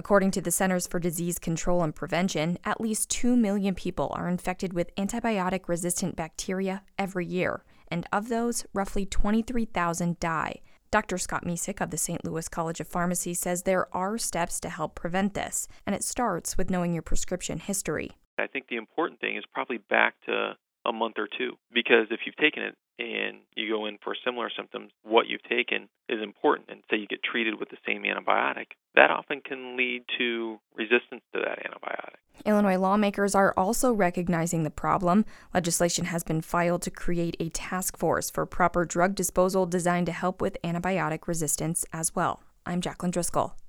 According to the Centers for Disease Control and Prevention, at least 2 million people are infected with antibiotic-resistant bacteria every year, and of those, roughly 23,000 die. Dr. Scott Misick of the St. Louis College of Pharmacy says there are steps to help prevent this, and it starts with knowing your prescription history. I think the important thing is probably back to a month or two, because if you've taken it and you go in for similar symptoms, what you've taken is important, and say you get treated with the same antibiotic, that often can lead to resistance to that antibiotic. Illinois lawmakers are also recognizing the problem. Legislation has been filed to create a task force for proper drug disposal designed to help with antibiotic resistance as well. I'm Jacqueline Driscoll.